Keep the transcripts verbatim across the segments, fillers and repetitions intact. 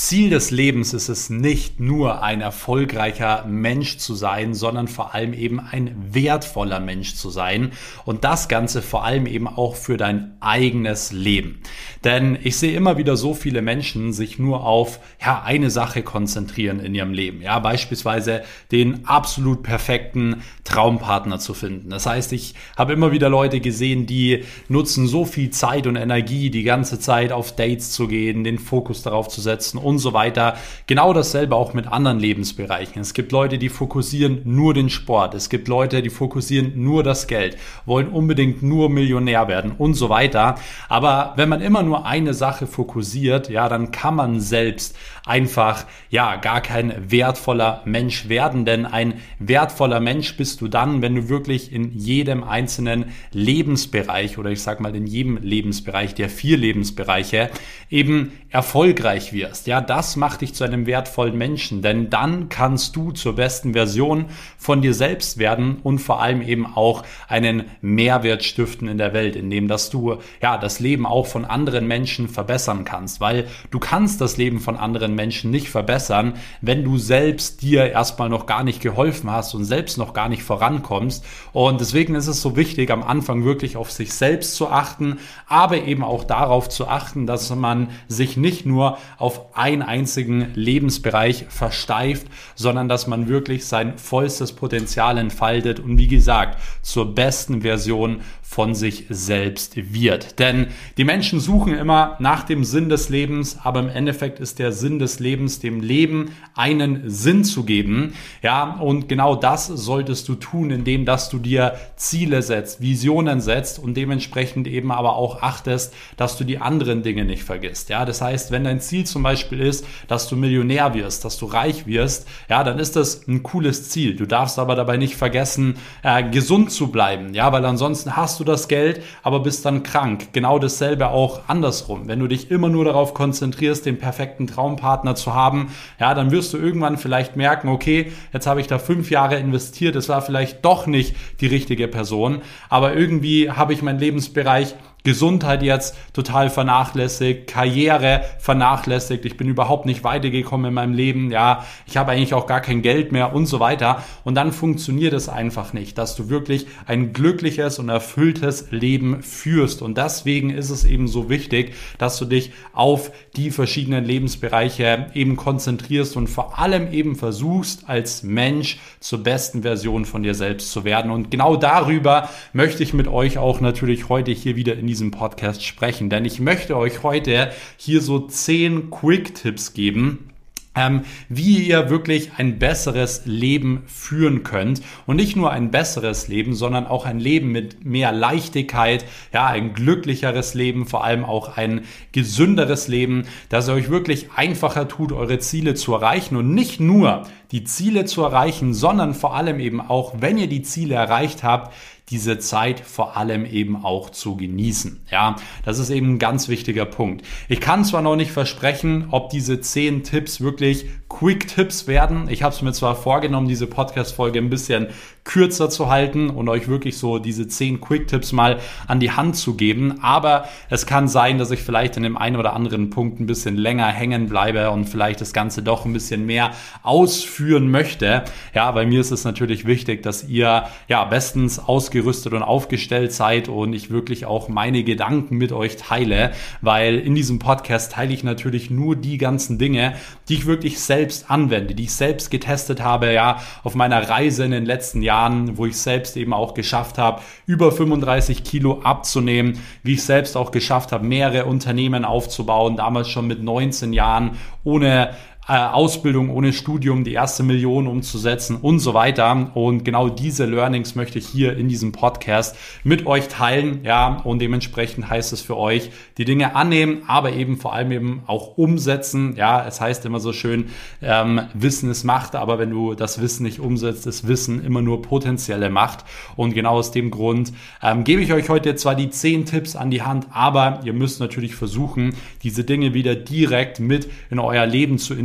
Ziel des Lebens ist es nicht nur ein erfolgreicher Mensch zu sein, sondern vor allem eben ein wertvoller Mensch zu sein und das Ganze vor allem eben auch für dein eigenes Leben. Denn ich sehe immer wieder so viele Menschen sich nur auf ja, eine Sache konzentrieren in ihrem Leben. Ja, beispielsweise den absolut perfekten Traumpartner zu finden. Das heißt, ich habe immer wieder Leute gesehen, die nutzen so viel Zeit und Energie, die ganze Zeit auf Dates zu gehen, den Fokus darauf zu setzen und so weiter. Genau dasselbe auch mit anderen Lebensbereichen. Es gibt Leute, die fokussieren nur den Sport. Es gibt Leute, die fokussieren nur das Geld, wollen unbedingt nur Millionär werden und so weiter. Aber wenn man immer nur eine Sache fokussiert, ja, dann kann man selbst einfach, ja, gar kein wertvoller Mensch werden. Denn ein wertvoller Mensch bist du dann, wenn du wirklich in jedem einzelnen Lebensbereich oder ich sag mal in jedem Lebensbereich der vier Lebensbereiche eben erfolgreich wirst. Ja, das macht dich zu einem wertvollen Menschen, denn dann kannst du zur besten Version von dir selbst werden und vor allem eben auch einen Mehrwert stiften in der Welt, indem dass du ja das Leben auch von anderen Menschen verbessern kannst, weil du kannst das Leben von anderen Menschen nicht verbessern, wenn du selbst dir erstmal noch gar nicht geholfen hast und selbst noch gar nicht vorankommst. Und deswegen ist es so wichtig, am Anfang wirklich auf sich selbst zu achten, aber eben auch darauf zu achten, dass man sich nicht nur auf einen einzigen Lebensbereich versteift, sondern dass man wirklich sein vollstes Potenzial entfaltet und wie gesagt, zur besten Version von sich selbst wird. Denn die Menschen suchen immer nach dem Sinn des Lebens, aber im Endeffekt ist der Sinn des Lebens, dem Leben einen Sinn zu geben. Ja, und genau das solltest du tun, indem dass du dir Ziele setzt, Visionen setzt und dementsprechend eben aber auch achtest, dass du die anderen Dinge nicht vergisst. Ja, das heißt, wenn dein Ziel zum Beispiel ist, dass du Millionär wirst, dass du reich wirst, ja, dann ist das ein cooles Ziel. Du darfst aber dabei nicht vergessen, äh, gesund zu bleiben. Ja, weil ansonsten hast du das Geld, aber bist dann krank. Genau dasselbe auch andersrum. Wenn du dich immer nur darauf konzentrierst, den perfekten Traumpartner zu haben, ja, dann wirst du irgendwann vielleicht merken, okay, jetzt habe ich da fünf Jahre investiert, es war vielleicht doch nicht die richtige Person, aber irgendwie habe ich meinen Lebensbereich Gesundheit jetzt total vernachlässigt, Karriere vernachlässigt, ich bin überhaupt nicht weitergekommen in meinem Leben, ja, ich habe eigentlich auch gar kein Geld mehr und so weiter und dann funktioniert es einfach nicht, dass du wirklich ein glückliches und erfülltes Leben führst und deswegen ist es eben so wichtig, dass du dich auf die verschiedenen Lebensbereiche eben konzentrierst und vor allem eben versuchst, als Mensch zur besten Version von dir selbst zu werden und genau darüber möchte ich mit euch auch natürlich heute hier wieder in diesem Podcast sprechen, denn ich möchte euch heute hier so zehn Quick-Tipps geben, Ähm, wie ihr wirklich ein besseres Leben führen könnt und nicht nur ein besseres Leben, sondern auch ein Leben mit mehr Leichtigkeit, ja, ein glücklicheres Leben, vor allem auch ein gesünderes Leben, dass ihr euch wirklich einfacher tut, eure Ziele zu erreichen und nicht nur die Ziele zu erreichen, sondern vor allem eben auch, wenn ihr die Ziele erreicht habt, diese Zeit vor allem eben auch zu genießen. Ja, das ist eben ein ganz wichtiger Punkt. Ich kann zwar noch nicht versprechen, ob diese zehn Tipps wirklich Quick-Tipps werden. Ich habe es mir zwar vorgenommen, diese Podcast-Folge ein bisschen kürzer zu halten und euch wirklich so diese zehn Quick-Tipps mal an die Hand zu geben, aber es kann sein, dass ich vielleicht in dem einen oder anderen Punkt ein bisschen länger hängen bleibe und vielleicht das Ganze doch ein bisschen mehr ausführen möchte. Ja, bei mir ist es natürlich wichtig, dass ihr ja bestens ausgerüstet und aufgestellt seid und ich wirklich auch meine Gedanken mit euch teile, weil in diesem Podcast teile ich natürlich nur die ganzen Dinge, die ich wirklich selbst anwende, die ich selbst getestet habe, ja, auf meiner Reise in den letzten Jahren, wo ich selbst eben auch geschafft habe, über fünfunddreißig Kilo abzunehmen, wie ich selbst auch geschafft habe, mehrere Unternehmen aufzubauen, damals schon mit neunzehn Jahren, ohne Ausbildung, ohne Studium, die erste Million umzusetzen und so weiter. Und genau diese Learnings möchte ich hier in diesem Podcast mit euch teilen. Ja, und dementsprechend heißt es für euch, die Dinge annehmen, aber eben vor allem eben auch umsetzen. Ja, es heißt immer so schön, ähm, Wissen ist Macht, aber wenn du das Wissen nicht umsetzt, ist Wissen immer nur potenzielle Macht. Und genau aus dem Grund ähm, gebe ich euch heute zwar die zehn Tipps an die Hand, aber ihr müsst natürlich versuchen, diese Dinge wieder direkt mit in euer Leben zu integrieren.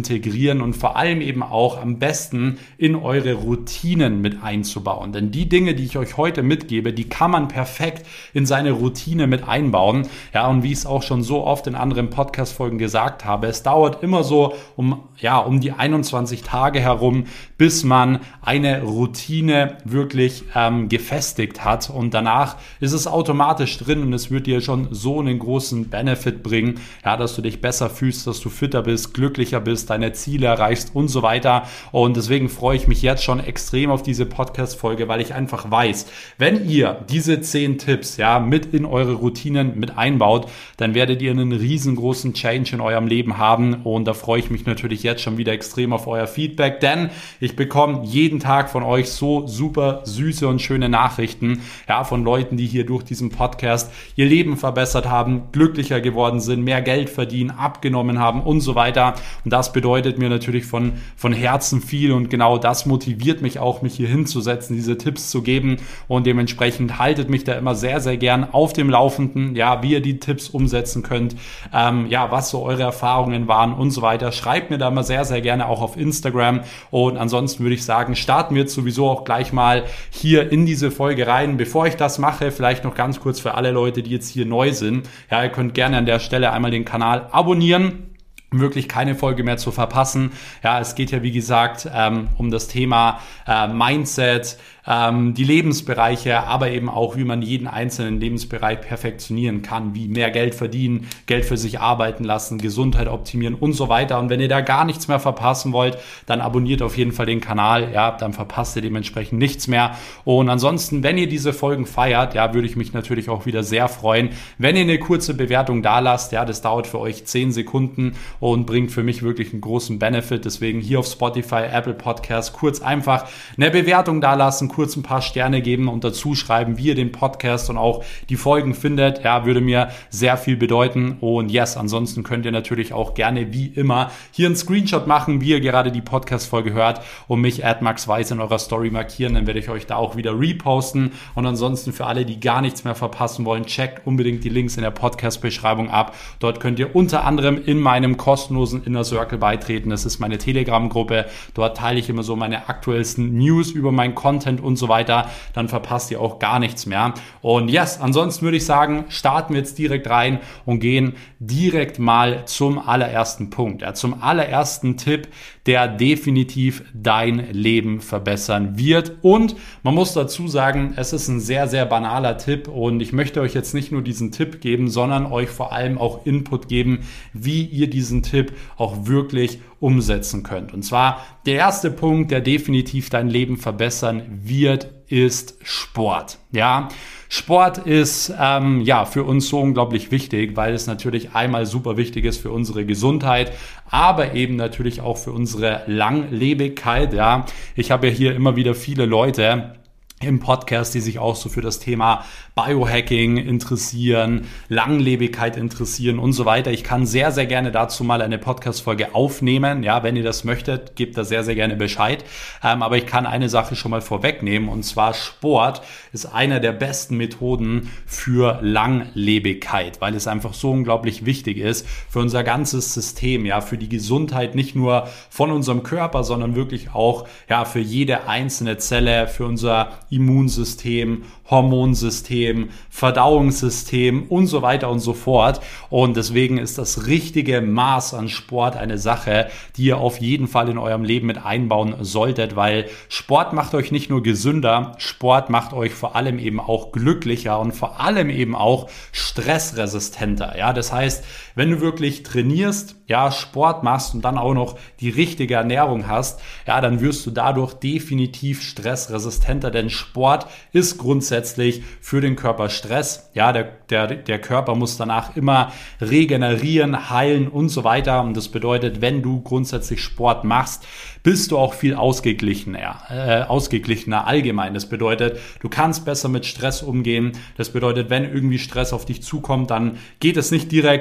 integrieren und vor allem eben auch am besten in eure Routinen mit einzubauen. Denn die Dinge, die ich euch heute mitgebe, die kann man perfekt in seine Routine mit einbauen. Ja, und wie ich es auch schon so oft in anderen Podcast-Folgen gesagt habe, es dauert immer so um, ja, um die einundzwanzig Tage herum, bis man eine Routine wirklich ähm, gefestigt hat, und danach ist es automatisch drin und es wird dir schon so einen großen Benefit bringen, ja, dass du dich besser fühlst, dass du fitter bist, glücklicher bist, deine Ziele erreichst und so weiter. Und deswegen freue ich mich jetzt schon extrem auf diese Podcast-Folge, weil ich einfach weiß, wenn ihr diese zehn Tipps ja mit in eure Routinen mit einbaut, dann werdet ihr einen riesengroßen Change in eurem Leben haben, und da freue ich mich natürlich jetzt schon wieder extrem auf euer Feedback, denn ich bekomme jeden Tag von euch so super süße und schöne Nachrichten, ja, von Leuten, die hier durch diesen Podcast ihr Leben verbessert haben, glücklicher geworden sind, mehr Geld verdienen, abgenommen haben und so weiter. Und das bedeutet mir natürlich von, von Herzen viel, und genau das motiviert mich auch, mich hier hinzusetzen, diese Tipps zu geben, und dementsprechend haltet mich da immer sehr, sehr gern auf dem Laufenden, ja, wie ihr die Tipps umsetzen könnt, ähm, ja, was so eure Erfahrungen waren und so weiter. Schreibt mir da immer sehr, sehr gerne auch auf Instagram, und ansonsten würde ich sagen, starten wir jetzt sowieso auch gleich mal hier in diese Folge rein. Bevor ich das mache, vielleicht noch ganz kurz für alle Leute, die jetzt hier neu sind, ja, ihr könnt gerne an der Stelle einmal den Kanal abonnieren, um wirklich keine Folge mehr zu verpassen. Ja, es geht ja wie gesagt ähm, um das Thema äh, Mindset, ähm, die Lebensbereiche, aber eben auch, wie man jeden einzelnen Lebensbereich perfektionieren kann, wie mehr Geld verdienen, Geld für sich arbeiten lassen, Gesundheit optimieren und so weiter. Und wenn ihr da gar nichts mehr verpassen wollt, dann abonniert auf jeden Fall den Kanal, ja, dann verpasst ihr dementsprechend nichts mehr. Und ansonsten, wenn ihr diese Folgen feiert, ja, würde ich mich natürlich auch wieder sehr freuen, wenn ihr eine kurze Bewertung da lasst. Ja, das dauert für euch zehn Sekunden und bringt für mich wirklich einen großen Benefit. Deswegen hier auf Spotify, Apple Podcasts kurz einfach eine Bewertung da lassen, kurz ein paar Sterne geben und dazu schreiben, wie ihr den Podcast und auch die Folgen findet. Ja, würde mir sehr viel bedeuten. Und yes, ansonsten könnt ihr natürlich auch gerne wie immer hier einen Screenshot machen, wie ihr gerade die Podcast-Folge hört, und mich at Max Weiß in eurer Story markieren. Dann werde ich euch da auch wieder reposten. Und ansonsten für alle, die gar nichts mehr verpassen wollen, checkt unbedingt die Links in der Podcast-Beschreibung ab. Dort könnt ihr unter anderem in meinem kostenlosen Inner Circle beitreten. Das ist meine Telegram-Gruppe. Dort teile ich immer so meine aktuellsten News über meinen Content und so weiter. Dann verpasst ihr auch gar nichts mehr. Und yes, ansonsten würde ich sagen, starten wir jetzt direkt rein und gehen direkt mal zum allerersten Punkt. Ja, zum allerersten Tipp, der definitiv dein Leben verbessern wird. Und man muss dazu sagen, es ist ein sehr, sehr banaler Tipp, und ich möchte euch jetzt nicht nur diesen Tipp geben, sondern euch vor allem auch Input geben, wie ihr diesen Tipp auch wirklich umsetzen könnt. Und zwar der erste Punkt, der definitiv dein Leben verbessern wird, ist Sport. Ja, Sport ist ähm, ja für uns so unglaublich wichtig, weil es natürlich einmal super wichtig ist für unsere Gesundheit, aber eben natürlich auch für unsere Langlebigkeit. Ja, ich habe ja hier immer wieder viele Leute im Podcast, die sich auch so für das Thema Biohacking interessieren, Langlebigkeit interessieren und so weiter. Ich kann sehr, sehr gerne dazu mal eine Podcast-Folge aufnehmen. Ja, wenn ihr das möchtet, gebt da sehr, sehr gerne Bescheid. Ähm, aber ich kann eine Sache schon mal vorwegnehmen, und zwar Sport ist einer der besten Methoden für Langlebigkeit, weil es einfach so unglaublich wichtig ist für unser ganzes System, ja, für die Gesundheit nicht nur von unserem Körper, sondern wirklich auch, ja, für jede einzelne Zelle, für unser Immunsystem, Hormonsystem, Verdauungssystem und so weiter und so fort. Und deswegen ist das richtige Maß an Sport eine Sache, die ihr auf jeden Fall in eurem Leben mit einbauen solltet, weil Sport macht euch nicht nur gesünder, Sport macht euch vor allem eben auch glücklicher und vor allem eben auch stressresistenter. Ja, das heißt, wenn du wirklich trainierst, ja, Sport machst und dann auch noch die richtige Ernährung hast, ja, dann wirst du dadurch definitiv stressresistenter, denn Sport ist grundsätzlich für den Körper Stress. Ja, der, der, der Körper muss danach immer regenerieren, heilen und so weiter. Und das bedeutet, wenn du grundsätzlich Sport machst, bist du auch viel ausgeglichener, äh, ausgeglichener allgemein. Das bedeutet, du kannst besser mit Stress umgehen. Das bedeutet, wenn irgendwie Stress auf dich zukommt, dann geht es nicht direkt, ja,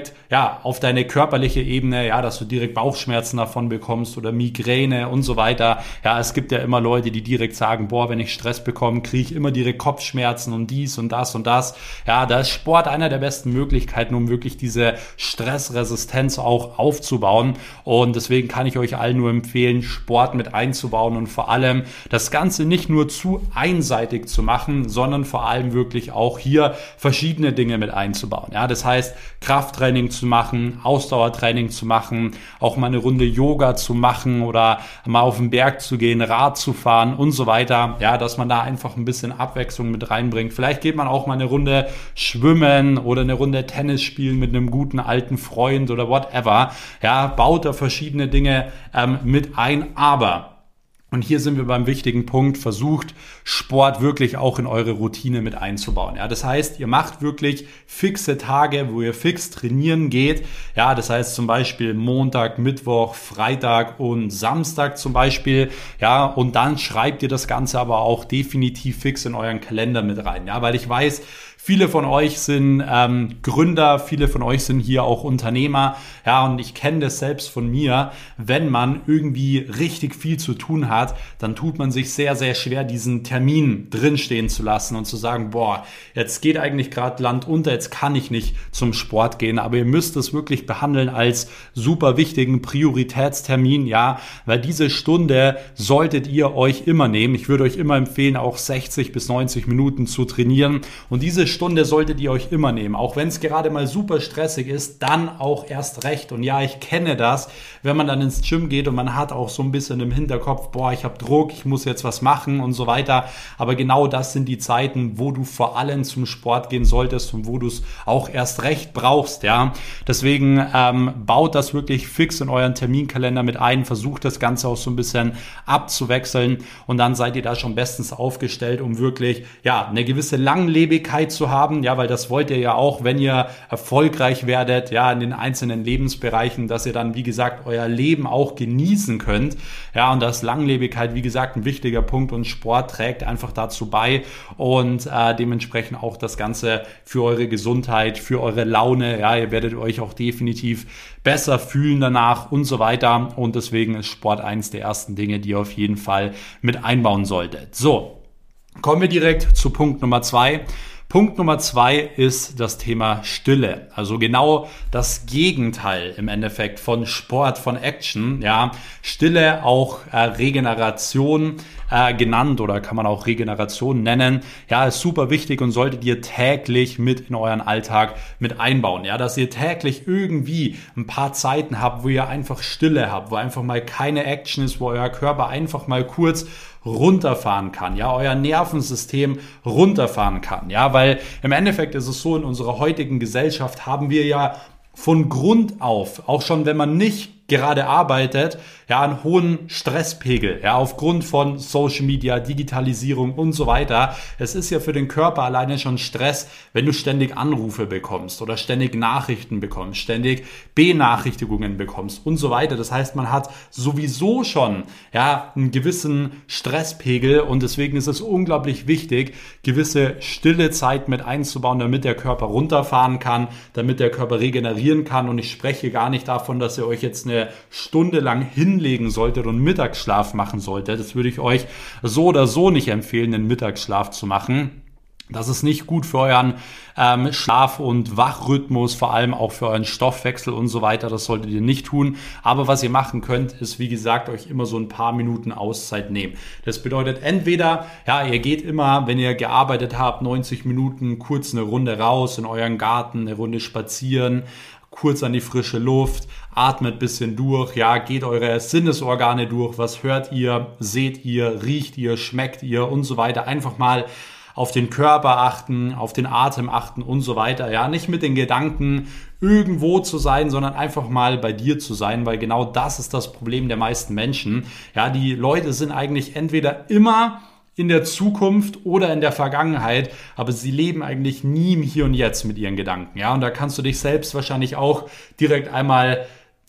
ja, auf deine körperliche Ebene, ja, dass du direkt Bauchschmerzen davon bekommst oder Migräne und so weiter. Ja, es gibt ja immer Leute, die direkt sagen, boah, wenn ich Stress bekomme, kriege ich immer direkt Kopfschmerzen und dies und das und das. Ja, da ist Sport einer der besten Möglichkeiten, um wirklich diese Stressresistenz auch aufzubauen. Und deswegen kann ich euch allen nur empfehlen, Sport mit einzubauen und vor allem das Ganze nicht nur zu einseitig zu machen, sondern vor allem wirklich auch hier verschiedene Dinge mit einzubauen. Ja, das heißt, Krafttraining zu machen, Ausdauertraining zu machen, auch mal eine Runde Yoga zu machen oder mal auf den Berg zu gehen, Rad zu fahren und so weiter. Ja, dass man da einfach ein bisschen Abwechslung mit reinbringt. Vielleicht geht man auch mal eine Runde schwimmen oder eine Runde Tennis spielen mit einem guten alten Freund oder whatever. Ja, baut da verschiedene Dinge ähm, mit ein, aber und hier sind wir beim wichtigen Punkt, versucht Sport wirklich auch in eure Routine mit einzubauen. Ja, das heißt, ihr macht wirklich fixe Tage, wo ihr fix trainieren geht. Ja, das heißt zum Beispiel Montag, Mittwoch, Freitag und Samstag zum Beispiel. Ja, und dann schreibt ihr das Ganze aber auch definitiv fix in euren Kalender mit rein. Ja, weil ich weiß, viele von euch sind ähm, Gründer, viele von euch sind hier auch Unternehmer. Ja, und ich kenne das selbst von mir. Wenn man irgendwie richtig viel zu tun hat, dann tut man sich sehr, sehr schwer, diesen Termin drinstehen zu lassen und zu sagen, boah, jetzt geht eigentlich gerade Land unter, jetzt kann ich nicht zum Sport gehen. Aber ihr müsst es wirklich behandeln als super wichtigen Prioritätstermin, ja, weil diese Stunde solltet ihr euch immer nehmen. Ich würde euch immer empfehlen, auch sechzig bis neunzig Minuten zu trainieren. Und diese Stunde solltet ihr euch immer nehmen. Auch wenn es gerade mal super stressig ist, dann auch erst recht. Und ja, ich kenne das, wenn man dann ins Gym geht und man hat auch so ein bisschen im Hinterkopf, boah, ich habe Druck, ich muss jetzt was machen und so weiter. Aber genau das sind die Zeiten, wo du vor allem zum Sport gehen solltest und wo du es auch erst recht brauchst. Ja, deswegen ähm, baut das wirklich fix in euren Terminkalender mit ein, versucht das Ganze auch so ein bisschen abzuwechseln und dann seid ihr da schon bestens aufgestellt, um wirklich ja eine gewisse Langlebigkeit zu haben, ja, weil das wollt ihr ja auch, wenn ihr erfolgreich werdet, ja, in den einzelnen Lebensbereichen, dass ihr dann, wie gesagt, euer Leben auch genießen könnt, ja, und das Langlebigkeit, wie gesagt, ein wichtiger Punkt und Sport trägt einfach dazu bei und äh, dementsprechend auch das Ganze für eure Gesundheit, für eure Laune, ja, ihr werdet euch auch definitiv besser fühlen danach und so weiter und deswegen ist Sport eins der ersten Dinge, die ihr auf jeden Fall mit einbauen solltet. So, kommen wir direkt zu Punkt Nummer zwei. Punkt Nummer zwei ist das Thema Stille. Also genau das Gegenteil im Endeffekt von Sport, von Action. Ja, Stille, auch äh, Regeneration äh, genannt oder kann man auch Regeneration nennen. Ja, ist super wichtig und solltet ihr täglich mit in euren Alltag mit einbauen. Ja, dass ihr täglich irgendwie ein paar Zeiten habt, wo ihr einfach Stille habt, wo einfach mal keine Action ist, wo euer Körper einfach mal kurz runterfahren kann, ja, euer Nervensystem runterfahren kann, ja, weil im Endeffekt ist es so, in unserer heutigen Gesellschaft haben wir ja von Grund auf, auch schon wenn man nicht gerade arbeitet, ja, einen hohen Stresspegel, ja, aufgrund von Social Media, Digitalisierung und so weiter. Es ist ja für den Körper alleine schon Stress, wenn du ständig Anrufe bekommst oder ständig Nachrichten bekommst, ständig Benachrichtigungen bekommst und so weiter. Das heißt, man hat sowieso schon, ja, einen gewissen Stresspegel und deswegen ist es unglaublich wichtig, gewisse stille Zeit mit einzubauen, damit der Körper runterfahren kann, damit der Körper regenerieren kann und ich spreche gar nicht davon, dass ihr euch jetzt eine Stunde lang hinlegen solltet und Mittagsschlaf machen solltet. Das würde ich euch so oder so nicht empfehlen, den Mittagsschlaf zu machen. Das ist nicht gut für euren ähm, Schlaf- und Wachrhythmus, vor allem auch für euren Stoffwechsel und so weiter. Das solltet ihr nicht tun. Aber was ihr machen könnt, ist, wie gesagt, euch immer so ein paar Minuten Auszeit nehmen. Das bedeutet entweder, ja, ihr geht immer, wenn ihr gearbeitet habt, neunzig Minuten kurz eine Runde raus in euren Garten, eine Runde spazieren, kurz an die frische Luft, atmet ein bisschen durch, ja, geht eure Sinnesorgane durch, was hört ihr, seht ihr, riecht ihr, schmeckt ihr und so weiter. Einfach mal auf den Körper achten, auf den Atem achten und so weiter. Ja, nicht mit den Gedanken irgendwo zu sein, sondern einfach mal bei dir zu sein, weil genau das ist das Problem der meisten Menschen. Ja, die Leute sind eigentlich entweder immer in der Zukunft oder in der Vergangenheit, aber sie leben eigentlich nie im Hier und Jetzt mit ihren Gedanken. Ja, und da kannst du dich selbst wahrscheinlich auch direkt einmal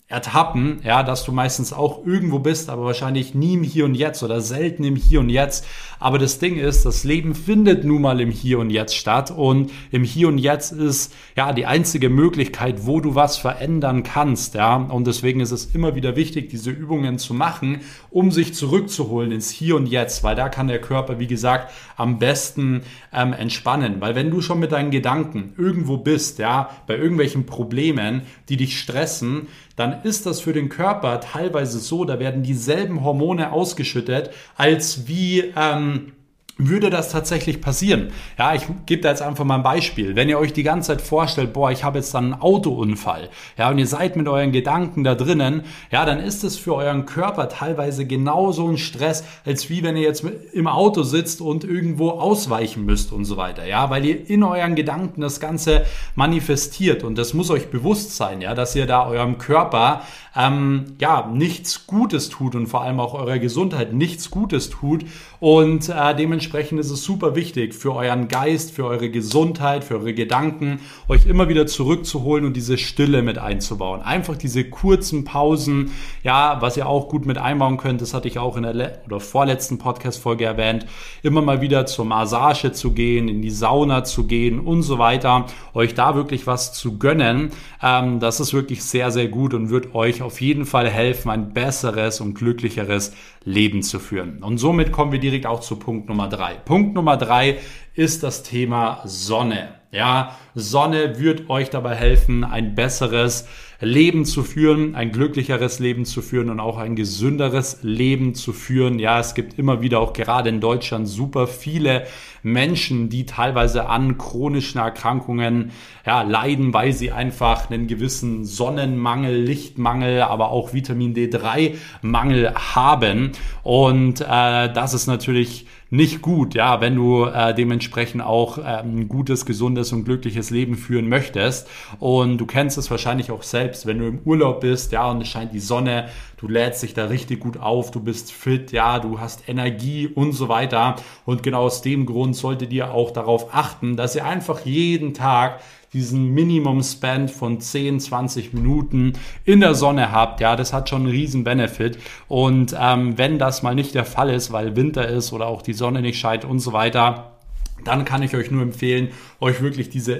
ertappen, ja, dass du meistens auch irgendwo bist, aber wahrscheinlich nie im Hier und Jetzt oder selten im Hier und Jetzt. Aber das Ding ist, das Leben findet nun mal im Hier und Jetzt statt und im Hier und Jetzt ist ja die einzige Möglichkeit, wo du was verändern kannst, ja. Und deswegen ist es immer wieder wichtig, diese Übungen zu machen, um sich zurückzuholen ins Hier und Jetzt, weil da kann der Körper, wie gesagt, am besten ähm, entspannen. Weil wenn du schon mit deinen Gedanken irgendwo bist, ja, bei irgendwelchen Problemen, die dich stressen, dann ist das für den Körper teilweise so, da werden dieselben Hormone ausgeschüttet, als wie ähm, würde das tatsächlich passieren. Ja, ich gebe da jetzt einfach mal ein Beispiel. Wenn ihr euch die ganze Zeit vorstellt, boah, ich habe jetzt dann einen Autounfall, ja, und ihr seid mit euren Gedanken da drinnen, ja, dann ist es für euren Körper teilweise genauso ein Stress, als wie wenn ihr jetzt im Auto sitzt und irgendwo ausweichen müsst und so weiter, ja, weil ihr in euren Gedanken das Ganze manifestiert und das muss euch bewusst sein, ja, dass ihr da eurem Körper ähm, ja, nichts Gutes tut und vor allem auch eurer Gesundheit nichts Gutes tut und äh, dementsprechend ist es super wichtig für euren Geist, für eure Gesundheit, für eure Gedanken, euch immer wieder zurückzuholen und diese Stille mit einzubauen. Einfach diese kurzen Pausen, ja, was ihr auch gut mit einbauen könnt, das hatte ich auch in der le- oder vorletzten Podcast-Folge erwähnt, immer mal wieder zur Massage zu gehen, in die Sauna zu gehen und so weiter, euch da wirklich was zu gönnen, ähm, das ist wirklich sehr, sehr gut und wird euch auf jeden Fall helfen, ein besseres und glücklicheres Leben zu führen. Und somit kommen wir direkt auch zu Punkt Nummer drei. Punkt Nummer drei ist das Thema Sonne. Ja, Sonne wird euch dabei helfen, ein besseres Leben zu führen, ein glücklicheres Leben zu führen und auch ein gesünderes Leben zu führen. Ja, es gibt immer wieder auch gerade in Deutschland super viele Menschen, die teilweise an chronischen Erkrankungen ja, leiden, weil sie einfach einen gewissen Sonnenmangel, Lichtmangel, aber auch Vitamin D drei Mangel haben. Und äh, das ist natürlich nicht gut, ja, wenn du äh, dementsprechend auch äh, ein gutes, gesundes und glückliches Leben führen möchtest. Und du kennst es wahrscheinlich auch selbst, wenn du im Urlaub bist, ja, und es scheint die Sonne, du lädst dich da richtig gut auf, du bist fit, ja, du hast Energie und so weiter. Und genau aus dem Grund solltet ihr auch darauf achten, dass ihr einfach jeden Tag diesen Minimum-Spend von zehn, zwanzig Minuten in der Sonne habt, ja, das hat schon einen riesen Benefit und ähm, wenn das mal nicht der Fall ist, weil Winter ist oder auch die Sonne nicht scheint und so weiter, dann kann ich euch nur empfehlen, euch wirklich diese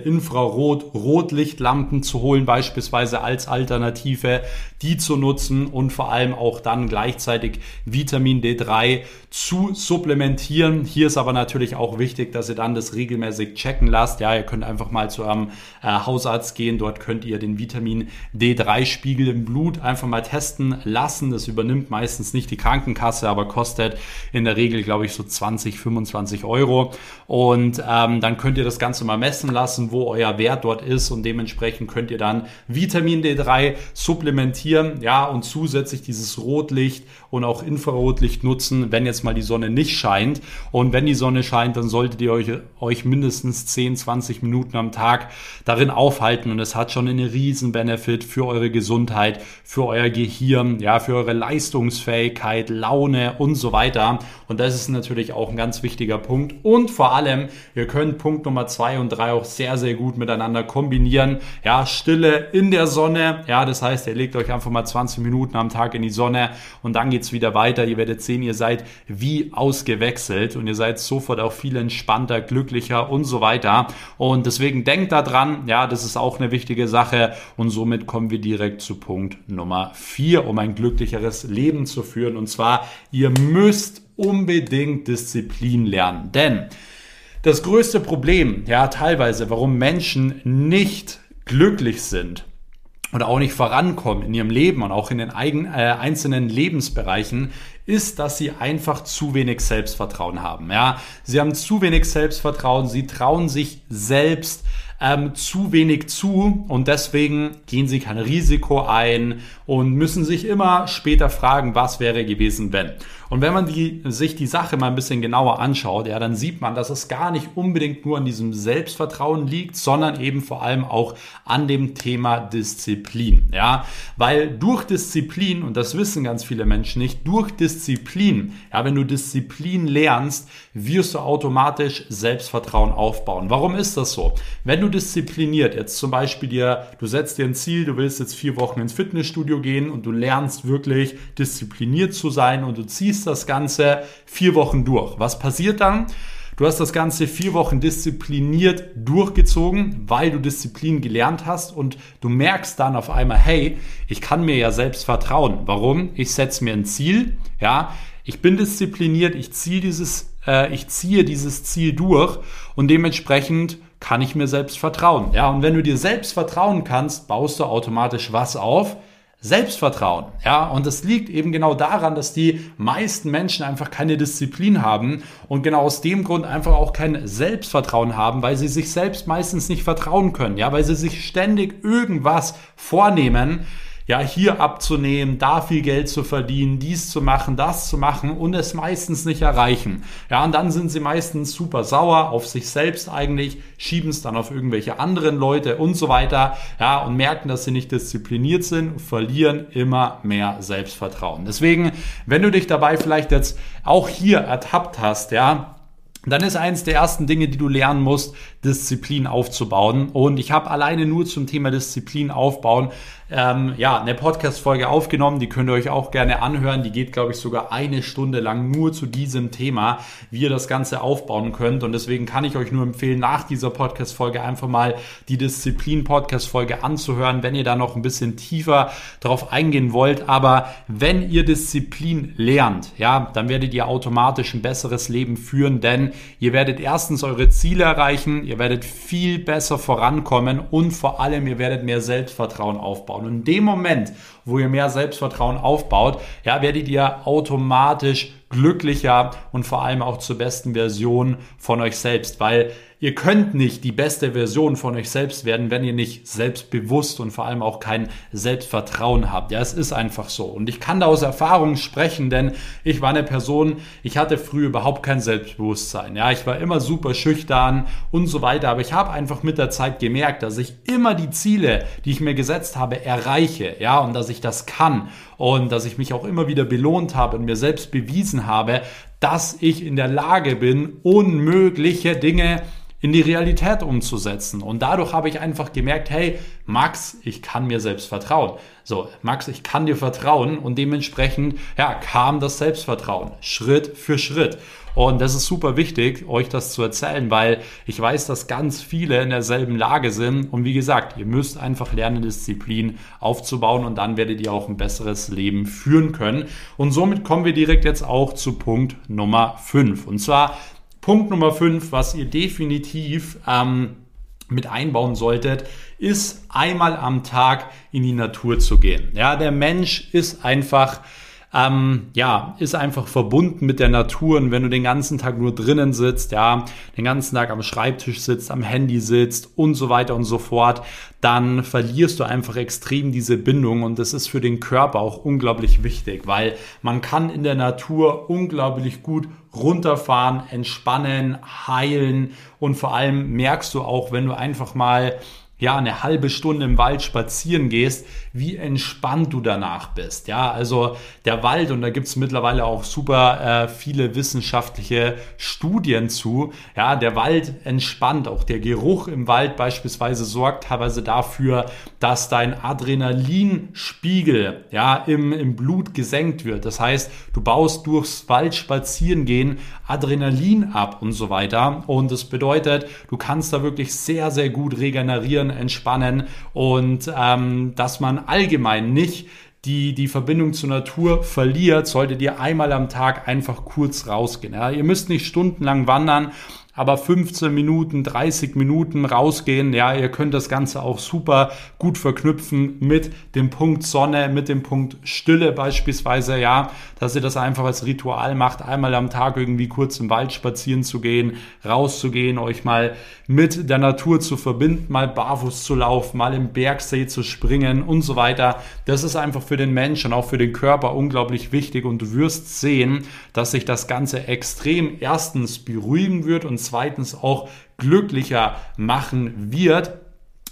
Infrarot-Rotlichtlampen zu holen, beispielsweise als Alternative, die zu nutzen und vor allem auch dann gleichzeitig Vitamin D drei zu supplementieren. Hier ist aber natürlich auch wichtig, dass ihr dann das regelmäßig checken lasst. Ja, ihr könnt einfach mal zu eurem äh, Hausarzt gehen. Dort könnt ihr den Vitamin D drei Spiegel im Blut einfach mal testen lassen. Das übernimmt meistens nicht die Krankenkasse, aber kostet in der Regel, glaube ich, so zwanzig, fünfundzwanzig Euro. Und ähm, dann könnt ihr das Ganze mal messen lassen, wo euer Wert dort ist und dementsprechend könnt ihr dann Vitamin D drei supplementieren, ja, und zusätzlich dieses Rotlicht und auch Infrarotlicht nutzen, wenn jetzt mal die Sonne nicht scheint. Und wenn die Sonne scheint, dann solltet ihr euch, euch mindestens zehn, zwanzig Minuten am Tag darin aufhalten und es hat schon einen riesen Benefit für eure Gesundheit, für euer Gehirn, ja, für eure Leistungsfähigkeit, Laune und so weiter. Und das ist natürlich auch ein ganz wichtiger Punkt. Und vor allem, ihr könnt Punkt Nummer zwei und drei auch sehr, sehr gut miteinander kombinieren. Ja, Stille in der Sonne. Ja, das heißt, ihr legt euch einfach mal zwanzig Minuten am Tag in die Sonne und dann geht's wieder weiter. Ihr werdet sehen, ihr seid wie ausgewechselt und ihr seid sofort auch viel entspannter, glücklicher und so weiter. Und deswegen denkt da dran. Ja, das ist auch eine wichtige Sache. Und somit kommen wir direkt zu Punkt Nummer vier, um ein glücklicheres Leben zu führen. Und zwar, ihr müsst unbedingt Disziplin lernen. Denn das größte Problem, ja, teilweise, warum Menschen nicht glücklich sind oder auch nicht vorankommen in ihrem Leben und auch in den eigen, äh, einzelnen Lebensbereichen, ist, dass sie einfach zu wenig Selbstvertrauen haben. Ja, sie haben zu wenig Selbstvertrauen, sie trauen sich selbst ähm, zu wenig zu und deswegen gehen sie kein Risiko ein und müssen sich immer später fragen, was wäre gewesen, wenn. Und wenn man die, sich die Sache mal ein bisschen genauer anschaut, ja, dann sieht man, dass es gar nicht unbedingt nur an diesem Selbstvertrauen liegt, sondern eben vor allem auch an dem Thema Disziplin. Ja, weil durch Disziplin, und das wissen ganz viele Menschen nicht, durch Disziplin, ja, wenn du Disziplin lernst, wirst du automatisch Selbstvertrauen aufbauen. Warum ist das so? Wenn du du diszipliniert jetzt zum Beispiel dir, du setzt dir ein Ziel, du willst jetzt vier Wochen ins Fitnessstudio gehen und du lernst wirklich diszipliniert zu sein und du ziehst das Ganze vier Wochen durch. Was passiert dann? Du hast das Ganze vier Wochen diszipliniert durchgezogen, weil du Disziplin gelernt hast und du merkst dann auf einmal, hey, ich kann mir ja selbst vertrauen. Warum? Ich setze mir ein Ziel, ja, ich bin diszipliniert, ich ziehe dieses, äh, ich ziehe dieses Ziel durch und dementsprechend kann ich mir selbst vertrauen. Ja, und wenn du dir selbst vertrauen kannst, baust du automatisch was auf? Selbstvertrauen, ja, und das liegt eben genau daran, dass die meisten Menschen einfach keine Disziplin haben und genau aus dem Grund einfach auch kein Selbstvertrauen haben, weil sie sich selbst meistens nicht vertrauen können, ja, weil sie sich ständig irgendwas vornehmen, ja, hier abzunehmen, da viel Geld zu verdienen, dies zu machen, das zu machen und es meistens nicht erreichen. Ja, und dann sind sie meistens super sauer auf sich selbst eigentlich, schieben es dann auf irgendwelche anderen Leute und so weiter, ja, und merken, dass sie nicht diszipliniert sind, verlieren immer mehr Selbstvertrauen. Deswegen, wenn du dich dabei vielleicht jetzt auch hier ertappt hast, ja, dann ist eins der ersten Dinge, die du lernen musst, Disziplin aufzubauen. Und ich habe alleine nur zum Thema Disziplin aufbauen ähm, ja, eine Podcast-Folge aufgenommen, die könnt ihr euch auch gerne anhören. Die geht, glaube ich, sogar eine Stunde lang nur zu diesem Thema, wie ihr das Ganze aufbauen könnt. Und deswegen kann ich euch nur empfehlen, nach dieser Podcast-Folge einfach mal die Disziplin-Podcast-Folge anzuhören, wenn ihr da noch ein bisschen tiefer drauf eingehen wollt. Aber wenn ihr Disziplin lernt, ja, dann werdet ihr automatisch ein besseres Leben führen, denn ihr werdet erstens eure Ziele erreichen, ihr werdet viel besser vorankommen und vor allem ihr werdet mehr Selbstvertrauen aufbauen. Und in dem Moment, wo ihr mehr Selbstvertrauen aufbaut, ja, werdet ihr automatisch glücklicher und vor allem auch zur besten Version von euch selbst, weil ihr könnt nicht die beste Version von euch selbst werden, wenn ihr nicht selbstbewusst und vor allem auch kein Selbstvertrauen habt. Ja, es ist einfach so. Und ich kann da aus Erfahrung sprechen, denn ich war eine Person, ich hatte früher überhaupt kein Selbstbewusstsein. Ja, ich war immer super schüchtern und so weiter, aber ich habe einfach mit der Zeit gemerkt, dass ich immer die Ziele, die ich mir gesetzt habe, erreiche. Ja, und dass ich das kann und dass ich mich auch immer wieder belohnt habe und mir selbst bewiesen habe, dass ich in der Lage bin, unmögliche Dinge in die Realität umzusetzen. Und dadurch habe ich einfach gemerkt, hey, Max, ich kann mir selbst vertrauen. So, Max, ich kann dir vertrauen und dementsprechend, ja, kam das Selbstvertrauen Schritt für Schritt. Und das ist super wichtig, euch das zu erzählen, weil ich weiß, dass ganz viele in derselben Lage sind. Und wie gesagt, ihr müsst einfach lernen, Disziplin aufzubauen und dann werdet ihr auch ein besseres Leben führen können. Und somit kommen wir direkt jetzt auch zu Punkt Nummer fünf. Und zwar Punkt Nummer fünf, was ihr definitiv ähm, mit einbauen solltet, ist einmal am Tag in die Natur zu gehen. Ja, der Mensch ist einfach Ähm, ja, ist einfach verbunden mit der Natur, und wenn du den ganzen Tag nur drinnen sitzt, ja, den ganzen Tag am Schreibtisch sitzt, am Handy sitzt und so weiter und so fort, dann verlierst du einfach extrem diese Bindung, und das ist für den Körper auch unglaublich wichtig, weil man kann in der Natur unglaublich gut runterfahren, entspannen, heilen, und vor allem merkst du auch, wenn du einfach mal ja, eine halbe Stunde im Wald spazieren gehst, wie entspannt du danach bist. Ja, also der Wald, und da gibt's mittlerweile auch super äh, viele wissenschaftliche Studien zu, ja, der Wald entspannt. Auch der Geruch im Wald beispielsweise sorgt teilweise dafür, dass dein Adrenalinspiegel, ja, im, im Blut gesenkt wird. Das heißt, du baust durchs Wald spazieren gehen Adrenalin ab und so weiter. Und das bedeutet, du kannst da wirklich sehr, sehr gut regenerieren, entspannen, und ähm, dass man allgemein nicht die, die Verbindung zur Natur verliert, solltet ihr einmal am Tag einfach kurz rausgehen. Ja? Ihr müsst nicht stundenlang wandern, aber fünfzehn Minuten, dreißig Minuten rausgehen, ja, ihr könnt das Ganze auch super gut verknüpfen mit dem Punkt Sonne, mit dem Punkt Stille beispielsweise, ja, dass ihr das einfach als Ritual macht, einmal am Tag irgendwie kurz im Wald spazieren zu gehen, rauszugehen, euch mal mit der Natur zu verbinden, mal barfuß zu laufen, mal im Bergsee zu springen und so weiter. Das ist einfach für den Menschen, auch für den Körper unglaublich wichtig, und du wirst sehen, dass sich das Ganze extrem erstens beruhigen wird und zweitens auch glücklicher machen wird.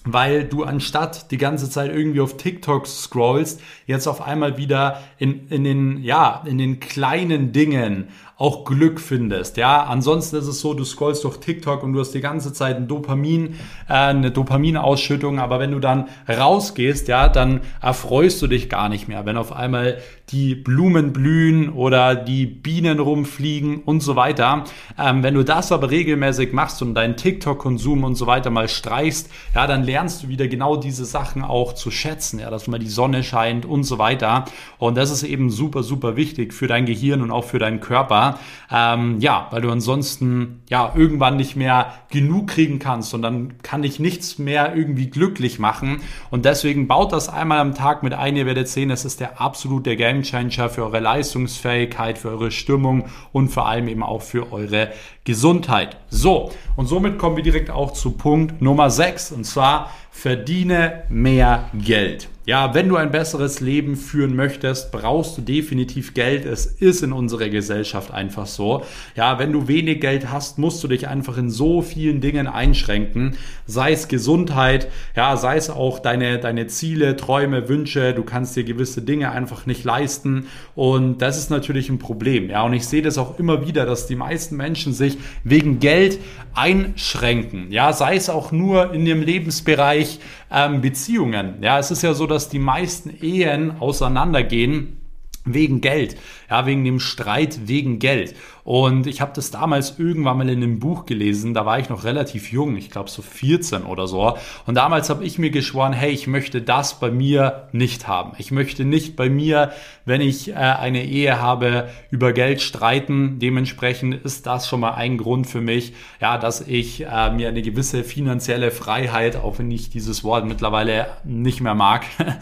weil du anstatt die ganze Zeit irgendwie auf TikTok scrollst, jetzt auf einmal wieder in, in den, ja, in den kleinen Dingen auch Glück findest. Ja, ansonsten ist es so, du scrollst durch TikTok und du hast die ganze Zeit ein Dopamin, äh, eine Dopaminausschüttung, aber wenn du dann rausgehst, ja, dann erfreust du dich gar nicht mehr, wenn auf einmal die Blumen blühen oder die Bienen rumfliegen und so weiter. Ähm, wenn du das aber regelmäßig machst und deinen TikTok-Konsum und so weiter mal streichst, ja, dann lernst du wieder genau diese Sachen auch zu schätzen, ja, dass mal die Sonne scheint und so weiter. Und das ist eben super, super wichtig für dein Gehirn und auch für deinen Körper. Ähm, ja, weil du ansonsten ja irgendwann nicht mehr genug kriegen kannst und dann kann dich nichts mehr irgendwie glücklich machen. Und deswegen baut das einmal am Tag mit ein. Ihr werdet sehen, es ist der absolute Gamechanger für eure Leistungsfähigkeit, für eure Stimmung und vor allem eben auch für eure Gesundheit. So, und somit kommen wir direkt auch zu Punkt Nummer sechs, und zwar verdiene mehr Geld. Ja, wenn du ein besseres Leben führen möchtest, brauchst du definitiv Geld. Es ist in unserer Gesellschaft einfach so. Ja, wenn du wenig Geld hast, musst du dich einfach in so vielen Dingen einschränken. Sei es Gesundheit, ja, sei es auch deine, deine Ziele, Träume, Wünsche. Du kannst dir gewisse Dinge einfach nicht leisten. Und das ist natürlich ein Problem. Ja, und ich sehe das auch immer wieder, dass die meisten Menschen sich wegen Geld einschränken. Ja, sei es auch nur in dem Lebensbereich ähm, Beziehungen. Ja, es ist ja so, dass dass die meisten Ehen auseinandergehen wegen Geld, ja, wegen dem Streit wegen Geld. Und ich habe das damals irgendwann mal in einem Buch gelesen, da war ich noch relativ jung, ich glaube so vierzehn oder so. Und damals habe ich mir geschworen, hey, ich möchte das bei mir nicht haben. Ich möchte nicht bei mir, wenn ich äh, eine Ehe habe, über Geld streiten. Dementsprechend ist das schon mal ein Grund für mich, ja, dass ich äh, mir eine gewisse finanzielle Freiheit, auch wenn ich dieses Wort mittlerweile nicht mehr mag,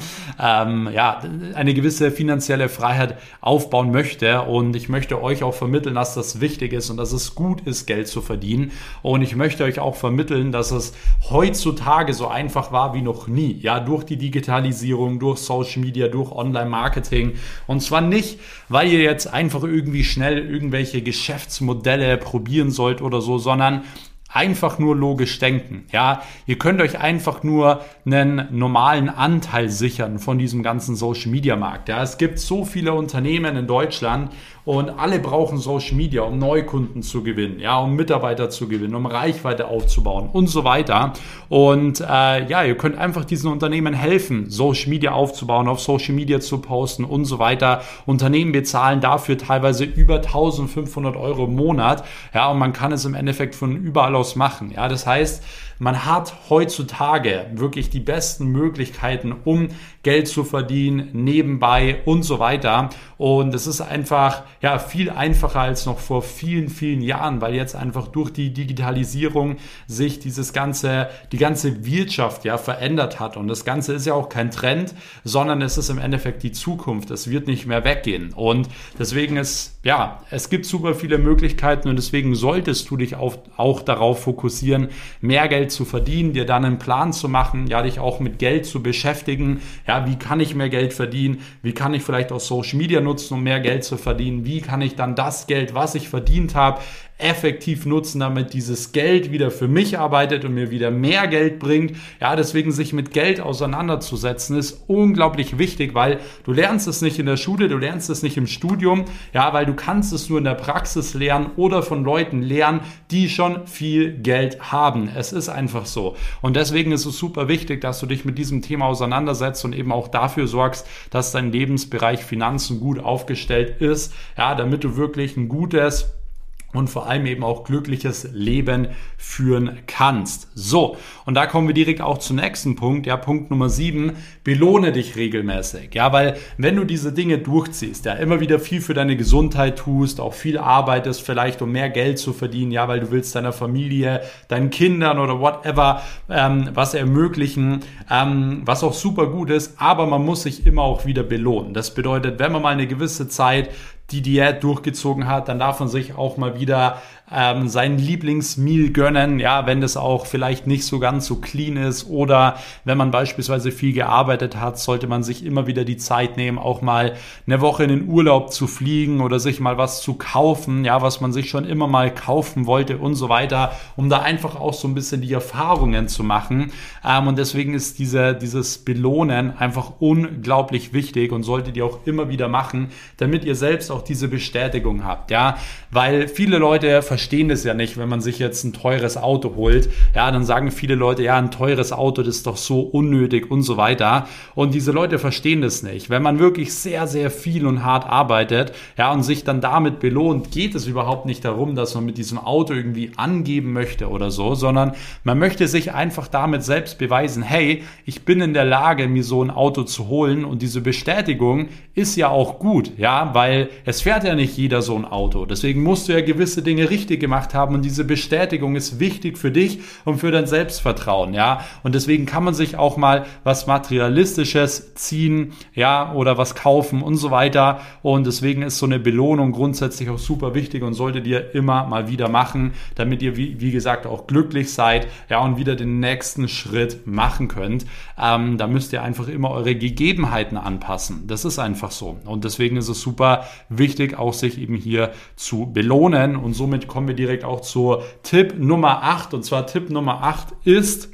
ähm, ja, eine gewisse finanzielle Freiheit aufbauen möchte. Und ich möchte euch auch vermitteln, dass das wichtig ist und dass es gut ist, Geld zu verdienen. Und ich möchte euch auch vermitteln, dass es heutzutage so einfach war wie noch nie. Ja, durch die Digitalisierung, durch Social Media, durch Online-Marketing. Und zwar nicht, weil ihr jetzt einfach irgendwie schnell irgendwelche Geschäftsmodelle probieren sollt oder so, sondern einfach nur logisch denken. Ja, ihr könnt euch einfach nur einen normalen Anteil sichern von diesem ganzen Social Media Markt. Ja, es gibt so viele Unternehmen in Deutschland und alle brauchen Social Media, um Neukunden zu gewinnen, ja, um Mitarbeiter zu gewinnen, um Reichweite aufzubauen und so weiter. Und äh, ja, ihr könnt einfach diesen Unternehmen helfen, Social Media aufzubauen, auf Social Media zu posten und so weiter. Unternehmen bezahlen dafür teilweise über eintausendfünfhundert Euro im Monat. Ja, und man kann es im Endeffekt von überall aus machen. Ja, das heißt, man hat heutzutage wirklich die besten Möglichkeiten, um Geld zu verdienen, nebenbei und so weiter. Und es ist einfach ja viel einfacher als noch vor vielen, vielen Jahren, weil jetzt einfach durch die Digitalisierung sich dieses ganze, die ganze Wirtschaft ja verändert hat. Und das Ganze ist ja auch kein Trend, sondern es ist im Endeffekt die Zukunft. Es wird nicht mehr weggehen. Und deswegen ist, ja, es gibt super viele Möglichkeiten und deswegen solltest du dich auch, auch darauf fokussieren, mehr Geld zu verdienen, dir dann einen Plan zu machen, ja, dich auch mit Geld zu beschäftigen. Ja, wie kann ich mehr Geld verdienen? Wie kann ich vielleicht auch Social Media nutzen, um mehr Geld zu verdienen? Wie kann ich dann das Geld, was ich verdient habe, effektiv nutzen, damit dieses Geld wieder für mich arbeitet und mir wieder mehr Geld bringt. Ja, deswegen sich mit Geld auseinanderzusetzen ist unglaublich wichtig, weil du lernst es nicht in der Schule, du lernst es nicht im Studium, ja, weil du kannst es nur in der Praxis lernen oder von Leuten lernen, die schon viel Geld haben. Es ist einfach so. Und deswegen ist es super wichtig, dass du dich mit diesem Thema auseinandersetzt und eben auch dafür sorgst, dass dein Lebensbereich Finanzen gut aufgestellt ist, ja, damit du wirklich ein gutes und vor allem eben auch glückliches Leben führen kannst. So, und da kommen wir direkt auch zum nächsten Punkt, ja, Punkt Nummer sieben, belohne dich regelmäßig, ja, weil wenn du diese Dinge durchziehst, ja, immer wieder viel für deine Gesundheit tust, auch viel arbeitest vielleicht, um mehr Geld zu verdienen, ja, weil du willst deiner Familie, deinen Kindern oder whatever ähm, was ermöglichen, ähm, was auch super gut ist, aber man muss sich immer auch wieder belohnen. Das bedeutet, wenn man mal eine gewisse Zeit die Diät durchgezogen hat, dann darf man sich auch mal wieder ähm, sein Lieblingsmeal gönnen, ja, wenn das auch vielleicht nicht so ganz so clean ist oder wenn man beispielsweise viel gearbeitet hat, sollte man sich immer wieder die Zeit nehmen, auch mal eine Woche in den Urlaub zu fliegen oder sich mal was zu kaufen, ja, was man sich schon immer mal kaufen wollte und so weiter, um da einfach auch so ein bisschen die Erfahrungen zu machen. Ähm, und deswegen ist diese, dieses Belohnen einfach unglaublich wichtig und solltet ihr auch immer wieder machen, damit ihr selbst auch diese Bestätigung habt, ja, weil viele Leute verstehen das ja nicht, wenn man sich jetzt ein teures Auto holt, ja, dann sagen viele Leute, ja, ein teures Auto, das ist doch so unnötig und so weiter und diese Leute verstehen das nicht. Wenn man wirklich sehr, sehr viel und hart arbeitet, ja, und sich dann damit belohnt, geht es überhaupt nicht darum, dass man mit diesem Auto irgendwie angeben möchte oder so, sondern man möchte sich einfach damit selbst beweisen, hey, ich bin in der Lage, mir so ein Auto zu holen und diese Bestätigung ist ja auch gut, ja, weil es fährt ja nicht jeder so ein Auto. Deswegen musst du ja gewisse Dinge richtig gemacht haben und diese Bestätigung ist wichtig für dich und für dein Selbstvertrauen, ja. Und deswegen kann man sich auch mal was Materialistisches ziehen, ja, oder was kaufen und so weiter. Und deswegen ist so eine Belohnung grundsätzlich auch super wichtig und solltet ihr immer mal wieder machen, damit ihr, wie, wie gesagt, auch glücklich seid, ja, und wieder den nächsten Schritt machen könnt. Ähm, da müsst ihr einfach immer eure Gegebenheiten anpassen. Das ist einfach so. Und deswegen ist es super wichtig, auch sich eben hier zu belohnen. Und somit kommen wir direkt auch zu Tipp Nummer acht. Und zwar Tipp Nummer acht ist,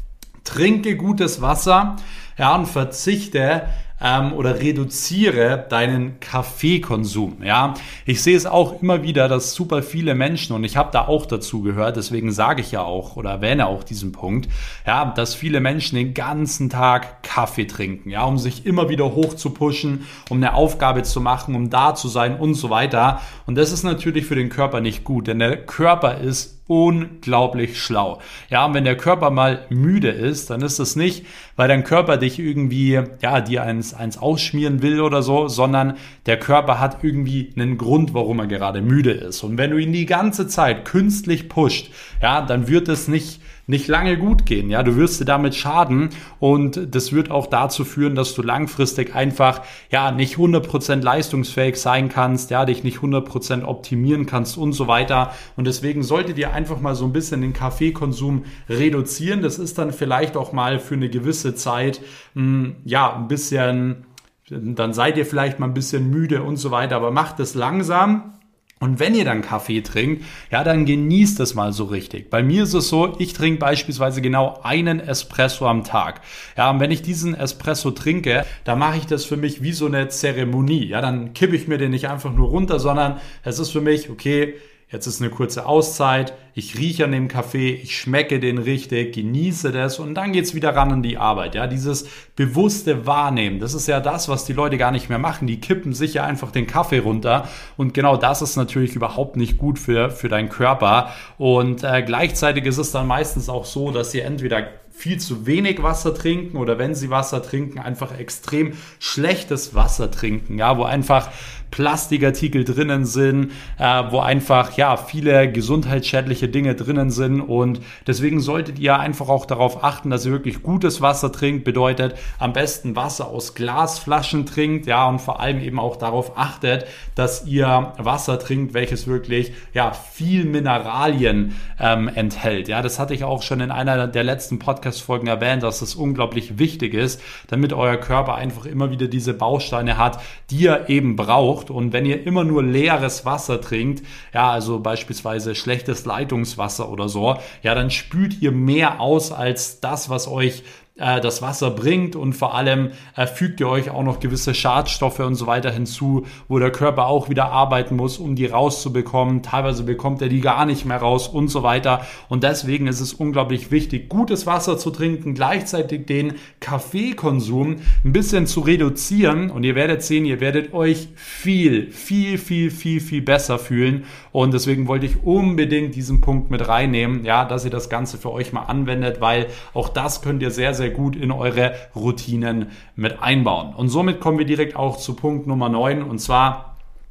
trinke gutes Wasser, ja, und verzichte ähm, oder reduziere deinen Kaffeekonsum. Ja, ich sehe es auch immer wieder, dass super viele Menschen, und ich habe da auch dazu gehört, deswegen sage ich ja auch oder erwähne auch diesen Punkt, ja, dass viele Menschen den ganzen Tag Kaffee trinken, ja, um sich immer wieder hoch zu pushen, um eine Aufgabe zu machen, um da zu sein und so weiter. Und das ist natürlich für den Körper nicht gut, denn der Körper ist unglaublich schlau. Ja, und wenn der Körper mal müde ist, dann ist es nicht, weil dein Körper dich irgendwie, ja, dir eins, eins ausschmieren will oder so, sondern der Körper hat irgendwie einen Grund, warum er gerade müde ist. Und wenn du ihn die ganze Zeit künstlich pusht, ja, dann wird es nicht nicht lange gut gehen, ja, du wirst dir damit schaden und das wird auch dazu führen, dass du langfristig einfach, ja, nicht hundert Prozent leistungsfähig sein kannst, ja, dich nicht hundert Prozent optimieren kannst und so weiter und deswegen solltet ihr einfach mal so ein bisschen den Kaffeekonsum reduzieren, das ist dann vielleicht auch mal für eine gewisse Zeit, mh, ja, ein bisschen, dann seid ihr vielleicht mal ein bisschen müde und so weiter, aber macht es langsam. Und wenn ihr dann Kaffee trinkt, ja, dann genießt es mal so richtig. Bei mir ist es so, ich trinke beispielsweise genau einen Espresso am Tag. Ja, und wenn ich diesen Espresso trinke, dann mache ich das für mich wie so eine Zeremonie. Ja, dann kippe ich mir den nicht einfach nur runter, sondern es ist für mich, okay, jetzt ist eine kurze Auszeit, ich rieche an dem Kaffee, ich schmecke den richtig, genieße das und dann geht's wieder ran an die Arbeit. Ja, dieses bewusste Wahrnehmen, das ist ja das, was die Leute gar nicht mehr machen. Die kippen sich ja einfach den Kaffee runter und genau das ist natürlich überhaupt nicht gut für, für deinen Körper. Und äh, gleichzeitig ist es dann meistens auch so, dass sie entweder viel zu wenig Wasser trinken oder wenn sie Wasser trinken, einfach extrem schlechtes Wasser trinken, ja, wo einfach Plastikartikel drinnen sind, äh, wo einfach ja viele gesundheitsschädliche Dinge drinnen sind und deswegen solltet ihr einfach auch darauf achten, dass ihr wirklich gutes Wasser trinkt, bedeutet am besten Wasser aus Glasflaschen trinkt, ja, und vor allem eben auch darauf achtet, dass ihr Wasser trinkt, welches wirklich ja viel Mineralien ähm, enthält, ja, das hatte ich auch schon in einer der letzten Podcast-Folgen erwähnt, dass das unglaublich wichtig ist, damit euer Körper einfach immer wieder diese Bausteine hat, die er eben braucht. Und wenn ihr immer nur leeres Wasser trinkt, ja, also beispielsweise schlechtes Leitungswasser oder so, ja, dann spült ihr mehr aus als das, was euch äh, das Wasser bringt und vor allem äh, fügt ihr euch auch noch gewisse Schadstoffe und so weiter hinzu, wo der Körper auch wieder arbeiten muss, um die rauszubekommen. Teilweise bekommt er die gar nicht mehr raus und so weiter. Und deswegen ist es unglaublich wichtig, gutes Wasser zu trinken, gleichzeitig den Kaffeekonsum ein bisschen zu reduzieren. Und ihr werdet sehen, ihr werdet euch viel, viel, viel, viel, viel besser fühlen. Und deswegen wollte ich unbedingt diesen Punkt mit reinnehmen, ja, dass ihr das Ganze für euch mal anwendet, weil auch das könnt ihr sehr, sehr gut in eure Routinen mit einbauen. Und somit kommen wir direkt auch zu Punkt Nummer neun und zwar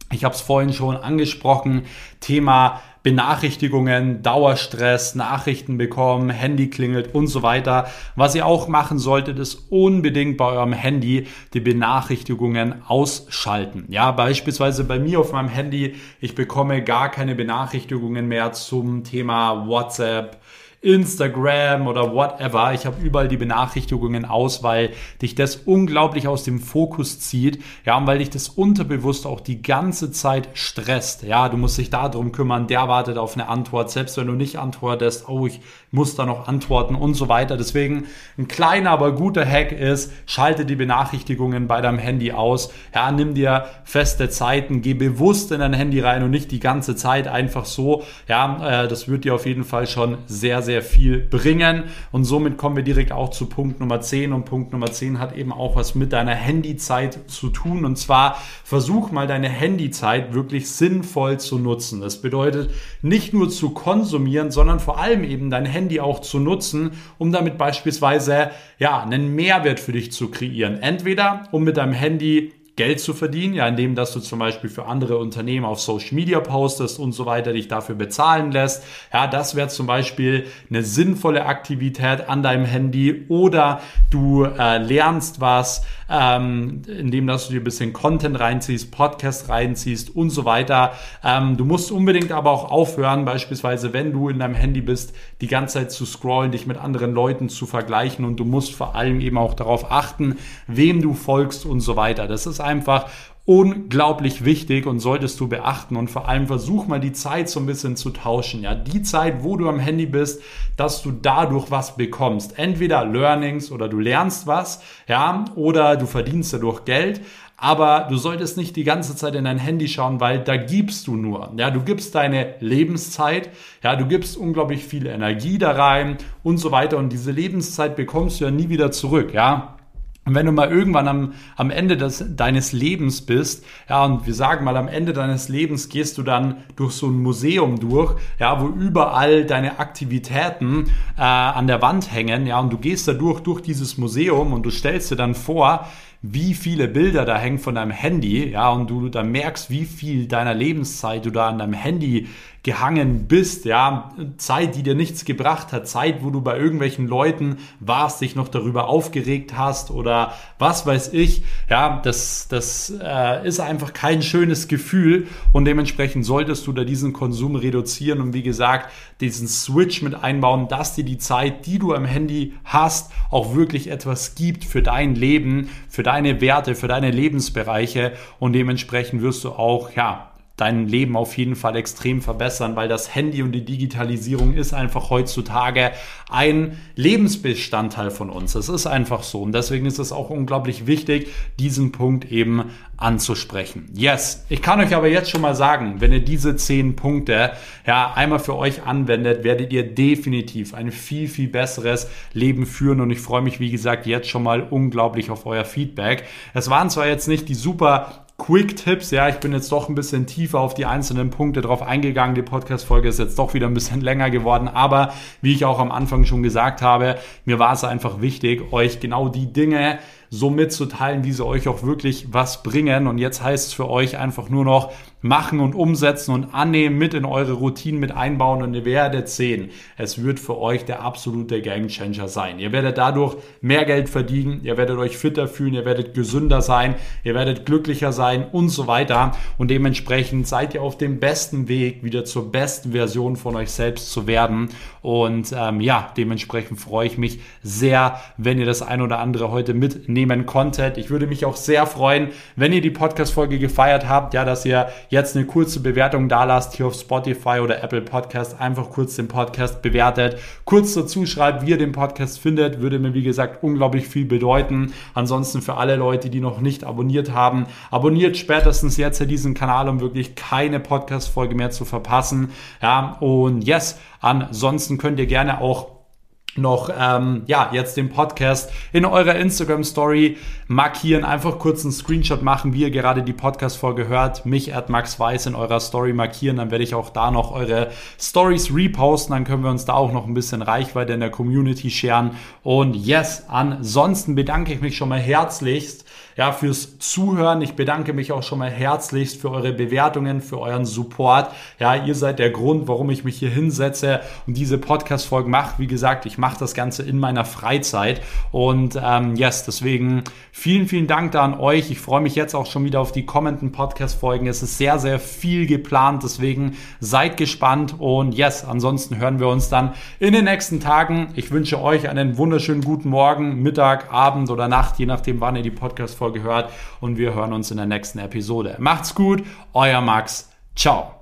Ich habe es vorhin schon angesprochen, Thema Benachrichtigungen, Dauerstress, Nachrichten bekommen, Handy klingelt und so weiter. Was ihr auch machen solltet, ist unbedingt bei eurem Handy die Benachrichtigungen ausschalten. Ja, beispielsweise bei mir auf meinem Handy, ich bekomme gar keine Benachrichtigungen mehr zum Thema WhatsApp, Instagram oder whatever. Ich habe überall die Benachrichtigungen aus, weil dich das unglaublich aus dem Fokus zieht. Ja, und weil dich das unterbewusst auch die ganze Zeit stresst. Ja, du musst dich darum kümmern, der wartet auf eine Antwort. Selbst wenn du nicht antwortest, oh, ich muss da noch antworten und so weiter. Deswegen ein kleiner, aber guter Hack ist, schalte die Benachrichtigungen bei deinem Handy aus. Ja, nimm dir feste Zeiten, geh bewusst in dein Handy rein und nicht die ganze Zeit einfach so. Ja, äh, das wird dir auf jeden Fall schon sehr, sehr viel bringen, und somit kommen wir direkt auch zu Punkt Nummer zehn, und Punkt Nummer zehn hat eben auch was mit deiner Handyzeit zu tun, und zwar versuch mal deine Handyzeit wirklich sinnvoll zu nutzen. Das bedeutet nicht nur zu konsumieren, sondern vor allem eben dein Handy auch zu nutzen, um damit beispielsweise ja einen Mehrwert für dich zu kreieren. Entweder um mit deinem Handy Geld zu verdienen, ja, indem dass du zum Beispiel für andere Unternehmen auf Social Media postest und so weiter, dich dafür bezahlen lässt. Ja, das wäre zum Beispiel eine sinnvolle Aktivität an deinem Handy, oder du äh, lernst was, ähm, indem dass du dir ein bisschen Content reinziehst, Podcast reinziehst und so weiter. Ähm, du musst unbedingt aber auch aufhören, beispielsweise wenn du in deinem Handy bist, die ganze Zeit zu scrollen, dich mit anderen Leuten zu vergleichen, und du musst vor allem eben auch darauf achten, wem du folgst und so weiter. Das ist einfach unglaublich wichtig und solltest du beachten, und vor allem versuch mal die Zeit so ein bisschen zu tauschen. Ja, die Zeit, wo du am Handy bist, dass du dadurch was bekommst. Entweder Learnings, oder du lernst was, ja, oder du verdienst dadurch Geld. Aber du solltest nicht die ganze Zeit in dein Handy schauen, weil da gibst du nur. Ja, du gibst deine Lebenszeit, ja, du gibst unglaublich viel Energie da rein und so weiter, und diese Lebenszeit bekommst du ja nie wieder zurück, ja. Und wenn du mal irgendwann am, am Ende des, deines Lebens bist, ja, und wir sagen mal, am Ende deines Lebens gehst du dann durch so ein Museum durch, ja, wo überall deine Aktivitäten äh, an der Wand hängen, ja, und du gehst da durch, durch dieses Museum, und du stellst dir dann vor, wie viele Bilder da hängen von deinem Handy, ja, und du dann merkst, wie viel deiner Lebenszeit du da an deinem Handy gehangen bist, ja, Zeit, die dir nichts gebracht hat, Zeit, wo du bei irgendwelchen Leuten warst, dich noch darüber aufgeregt hast oder was weiß ich, ja, das, das äh, ist einfach kein schönes Gefühl, und dementsprechend solltest du da diesen Konsum reduzieren und wie gesagt, diesen Switch mit einbauen, dass dir die Zeit, die du am Handy hast, auch wirklich etwas gibt für dein Leben, für deine Werte, für deine Lebensbereiche, und dementsprechend wirst du auch, ja, dein Leben auf jeden Fall extrem verbessern, weil das Handy und die Digitalisierung ist einfach heutzutage ein Lebensbestandteil von uns. Es ist einfach so, und deswegen ist es auch unglaublich wichtig, diesen Punkt eben anzusprechen. Yes, ich kann euch aber jetzt schon mal sagen, wenn ihr diese zehn Punkte ja einmal für euch anwendet, werdet ihr definitiv ein viel, viel besseres Leben führen, und ich freue mich, wie gesagt, jetzt schon mal unglaublich auf euer Feedback. Es waren zwar jetzt nicht die super Quick-Tipps, ja, ich bin jetzt doch ein bisschen tiefer auf die einzelnen Punkte drauf eingegangen. Die Podcast-Folge ist jetzt doch wieder ein bisschen länger geworden, aber wie ich auch am Anfang schon gesagt habe, mir war es einfach wichtig, euch genau die Dinge so mitzuteilen, wie sie euch auch wirklich was bringen. Und jetzt heißt es für euch einfach nur noch machen und umsetzen und annehmen, mit in eure Routinen mit einbauen, und ihr werdet sehen, es wird für euch der absolute Gamechanger sein. Ihr werdet dadurch mehr Geld verdienen, ihr werdet euch fitter fühlen, ihr werdet gesünder sein, ihr werdet glücklicher sein und so weiter, und dementsprechend seid ihr auf dem besten Weg, wieder zur besten Version von euch selbst zu werden. Und ähm, ja, dementsprechend freue ich mich sehr, wenn ihr das ein oder andere heute mitnehmen konntet. Ich würde mich auch sehr freuen, wenn ihr die Podcast-Folge gefeiert habt, ja, dass ihr jetzt eine kurze Bewertung da lasst hier auf Spotify oder Apple Podcast, einfach kurz den Podcast bewertet, kurz dazu schreibt, wie ihr den Podcast findet, würde mir wie gesagt unglaublich viel bedeuten. Ansonsten für alle Leute, die noch nicht abonniert haben, abonniert spätestens jetzt diesen Kanal, um wirklich keine Podcast-Folge mehr zu verpassen. Ja, und yes, ansonsten könnt ihr gerne auch noch ähm, ja jetzt den Podcast in eurer Instagram-Story markieren, einfach kurz einen Screenshot machen, wie ihr gerade die Podcast-Folge hört, mich at Max Weiß in eurer Story markieren, dann werde ich auch da noch eure Stories reposten, dann können wir uns da auch noch ein bisschen Reichweite in der Community sharen und yes, ansonsten bedanke ich mich schon mal herzlichst ja, fürs Zuhören. Ich bedanke mich auch schon mal herzlichst für eure Bewertungen, für euren Support. Ja, ihr seid der Grund, warum ich mich hier hinsetze und diese Podcast-Folgen mache. Wie gesagt, ich mache das Ganze in meiner Freizeit und ähm, yes, deswegen vielen, vielen Dank da an euch. Ich freue mich jetzt auch schon wieder auf die kommenden Podcast-Folgen. Es ist sehr, sehr viel geplant, deswegen seid gespannt und yes, ansonsten hören wir uns dann in den nächsten Tagen. Ich wünsche euch einen wunderschönen guten Morgen, Mittag, Abend oder Nacht, je nachdem, wann ihr die Podcast-Folge gehört und wir hören uns in der nächsten Episode. Macht's gut, euer Max. Ciao.